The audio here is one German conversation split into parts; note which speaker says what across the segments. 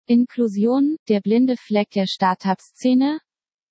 Speaker 1: Inklusion, der blinde Fleck der Startup-Szene?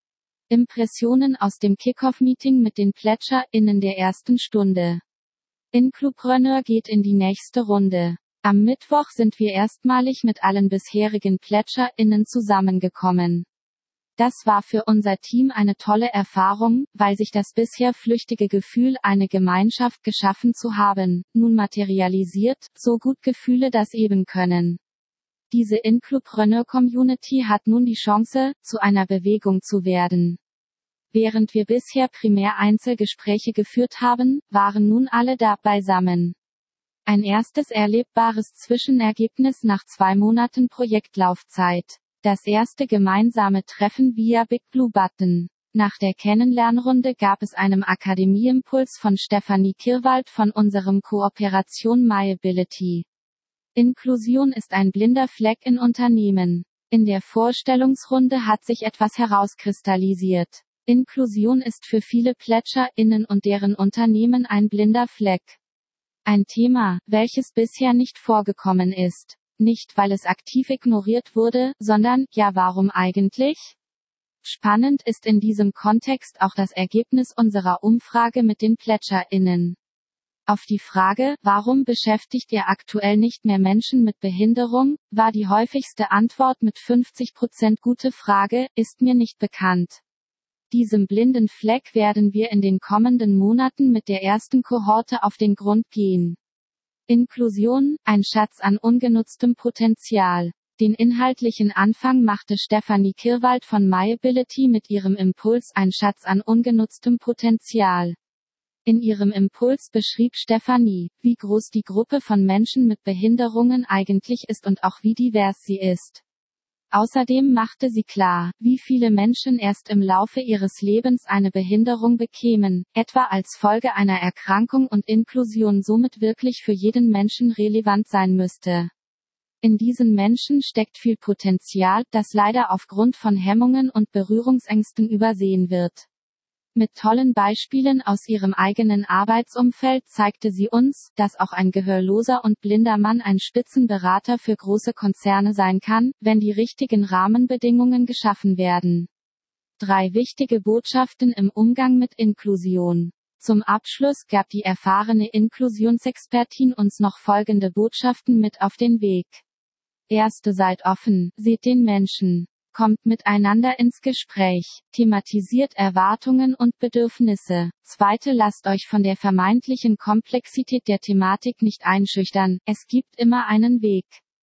Speaker 1: Impressionen aus dem Kickoff-Meeting mit den PlätscherInnen der ersten Stunde. Inklupreneur geht in die nächste Runde. Am Mittwoch sind wir erstmalig mit allen bisherigen PlätscherInnen zusammengekommen. Das war für unser Team eine tolle Erfahrung, weil sich das bisher flüchtige Gefühl, eine Gemeinschaft geschaffen zu haben, nun materialisiert, so gut Gefühle das eben können. Diese Inklupreneur-Community hat nun die Chance, zu einer Bewegung zu werden. Während wir bisher primär Einzelgespräche geführt haben, waren nun alle da beisammen. Ein erstes erlebbares Zwischenergebnis nach 2 Monaten Projektlaufzeit. Das erste gemeinsame Treffen via Big Blue Button. Nach der Kennenlernrunde gab es einen Akademieimpuls von Stefanie Kirwald von unserem Kooperation MyAbility. Inklusion ist ein blinder Fleck in Unternehmen. In der Vorstellungsrunde hat sich etwas herauskristallisiert. Inklusion ist für viele PlätscherInnen und deren Unternehmen ein blinder Fleck. Ein Thema, welches bisher nicht vorgekommen ist. Nicht weil es aktiv ignoriert wurde, sondern, ja, warum eigentlich? Spannend ist in diesem Kontext auch das Ergebnis unserer Umfrage mit den PlätscherInnen. Auf die Frage, warum beschäftigt ihr aktuell nicht mehr Menschen mit Behinderung, war die häufigste Antwort mit 50% gute Frage, ist mir nicht bekannt. Diesem blinden Fleck werden wir in den kommenden Monaten mit der ersten Kohorte auf den Grund gehen. Inklusion, ein Schatz an ungenutztem Potenzial. Den inhaltlichen Anfang machte Stefanie Kirwald von MyAbility mit ihrem Impuls ein Schatz an ungenutztem Potenzial. In ihrem Impuls beschrieb Stefanie, wie groß die Gruppe von Menschen mit Behinderungen eigentlich ist und auch wie divers sie ist. Außerdem machte sie klar, wie viele Menschen erst im Laufe ihres Lebens eine Behinderung bekämen, etwa als Folge einer Erkrankung und Inklusion somit wirklich für jeden Menschen relevant sein müsste. In diesen Menschen steckt viel Potenzial, das leider aufgrund von Hemmungen und Berührungsängsten übersehen wird. Mit tollen Beispielen aus ihrem eigenen Arbeitsumfeld zeigte sie uns, dass auch ein gehörloser und blinder Mann ein Spitzenberater für große Konzerne sein kann, wenn die richtigen Rahmenbedingungen geschaffen werden. 3 wichtige Botschaften im Umgang mit Inklusion. Zum Abschluss gab die erfahrene Inklusionsexpertin uns noch folgende Botschaften mit auf den Weg. Erste: Seid offen, seht den Menschen. Kommt miteinander ins Gespräch, thematisiert Erwartungen und Bedürfnisse. Zweite: Lasst euch von der vermeintlichen Komplexität der Thematik nicht einschüchtern, es gibt immer einen Weg.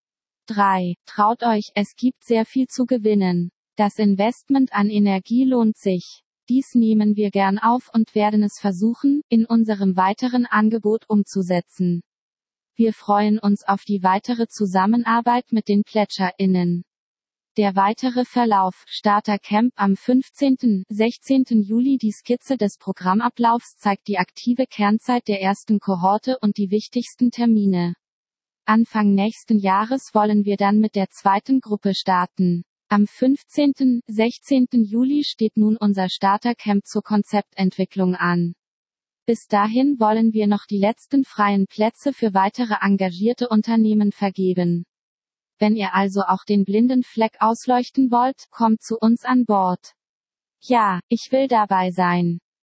Speaker 1: 3. Traut euch, es gibt sehr viel zu gewinnen. Das Investment an Energie lohnt sich. Dies nehmen wir gern auf und werden es versuchen, in unserem weiteren Angebot umzusetzen. Wir freuen uns auf die weitere Zusammenarbeit mit den PlätscherInnen. Der weitere Verlauf: Starter-Camp am 15. / 16. Juli. Die Skizze des Programmablaufs zeigt die aktive Kernzeit der ersten Kohorte und die wichtigsten Termine. Anfang nächsten Jahres wollen wir dann mit der zweiten Gruppe starten. Am 15. / 16. Juli steht nun unser Starter-Camp zur Konzeptentwicklung an. Bis dahin wollen wir noch die letzten freien Plätze für weitere engagierte Unternehmen vergeben. Wenn ihr also auch den blinden Fleck ausleuchten wollt, kommt zu uns an Bord. Ja, ich will dabei sein.